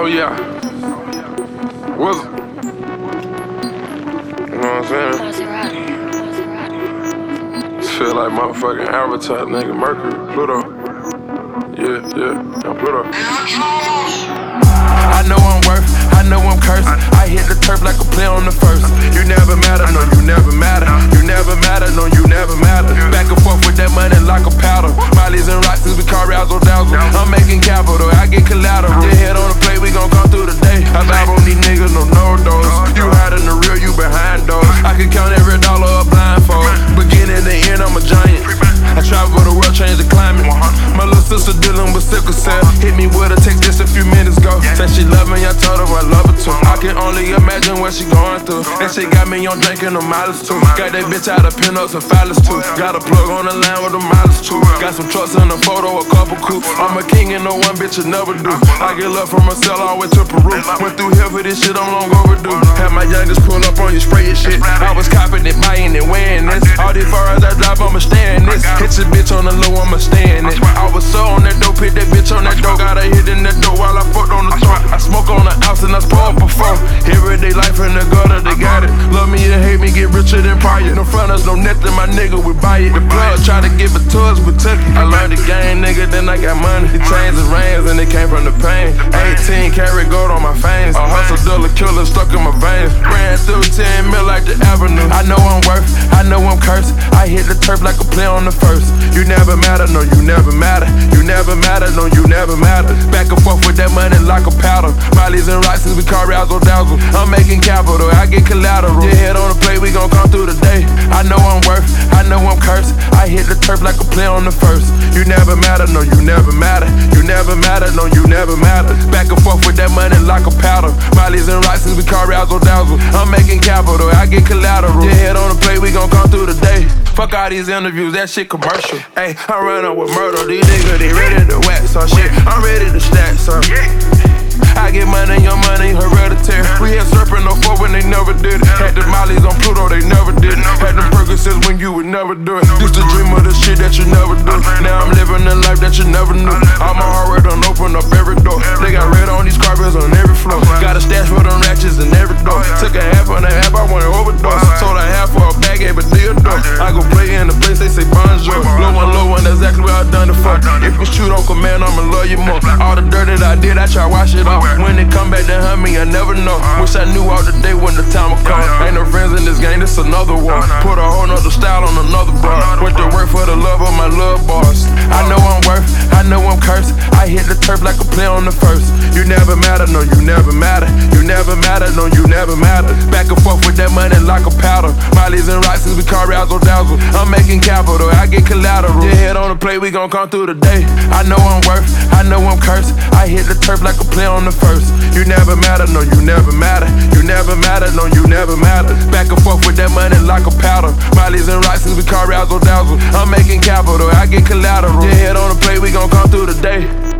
Oh yeah. What's it? You know what I'm saying? Feel like motherfucking Avatar, nigga, Mercury, Pluto. Yeah, Pluto. I know I'm worth, I know I'm cursed. I hit the turf like a play on the first. You never matter, no, you never matter. You never matter, no, you never matter. Back and forth with that money like a powder. Miley's and rocks we call razzle dazzle. I'm making capital, I get collateral. Your head on the plate, we gon' come through the day. I vibe on these niggas, no dose. You hiding the real, you behind those. I can count every dollar up blindfold. Beginning to end, I'm a giant. I travel the world, change the climate. My little sister dealing with sickle cell. Hit me with a text just a few minutes ago. Said she love me, I told her I love her too. I can only imagine what she going through. And she got me on drinking the mileage too. Got that bitch out of pinups and phallus too. Got a plug on the line with the mileage too. Got some trucks in the photo, a couple coupes. I'm a king and no one bitch will never do. I get love from myself all the way to Peru. Went through hell for this shit, I'm long overdue. Had my youngest pull up on you, spray your shit. I was copping it, buying it, wearing this. All these bars I drop, I'ma stay in this. Hit your bitch on the low, I'ma stay in it. I was so on that dope, hit that bitch on that dope. Got her hit in that dope while I fucked on the throat. I smoke on the ounce and I pour up before. Everyday life in the gutter, they got it. Love me or hate me, get richer than prior. No front us, no nothing, my nigga, we buy it. The plug try to give it to us, we took it. I learned the game, nigga, then I got money. The chains and rings and it came from the pain. 18 karat gold on my veins. A hustle dealer, killer stuck in my veins. Ran through 10 mil like the avenue. I know I'm worth, I know I'm cursed. I hit the turf like a play on the first. You never matter, no, you never matter. You never matter, no, you never matter. Back and forth with that money like a powder. Miley's and rocks we call razzle dazzle. I'm making capital, I get collateral. Your head on the plate, we gon' come through the day. I know I'm worth, I know I'm cursed. I hit the turf like a play on the first. You never matter, no, you never matter. You never matter, no, you never matter. Back and forth with that money like a powder. Miley's and rocks we call razzle dazzle. I'm making capital, I get collateral. Your head on the plate, we gon' come through the day. Fuck all these interviews, that shit commercial. Ayy, I'm running with murder. These niggas, they ready to wax some shit. I'm ready to stack some. I get money, your money, hereditary. We had serpent no four when they never did it. Had the Mollies on Pluto, they never did it. Had them Percocets when you would never do it. Used to dream of the shit that you never do. Now I'm living a life that you never knew. All my heart rate done open up every door. They got red on these carpets on every floor. Got a stash for them ratchets in every door. Took a half on a half, I went overdose. Sold a half for a bag, gave a deal door. I go play in the place, they say bonjour. Low one, that's exactly what I done it for. If you shoot on command, I'ma love you more. All the dirt that I did, I try wash it off. When it come back to hunt me, I never know. Wish I knew all the day when the time would come. Ain't no friends in this game, this another war. Put a whole nother style on another bar. Went to work for the love of my love boss. I know I'm worth, I know I'm cursed. I hit the turf like a play on the first. You never matter, no, you never matter. You never matter, no, you never matter. Back and forth with that money like a powder. Miley's and rocks we call razzle dazzle. I'm making capital, I get collateral. Your head on the plate, we gon' come through the day. I know I'm worth, I know I'm cursed. I hit the turf like a play on the first. You never matter, no, you never matter. You never matter, no, you never matter. Back and forth with that money like a powder. Miley's and rocks we call razzle dazzle. I'm making capital, I get collateral. Your head on the plate, we gon' come through the day.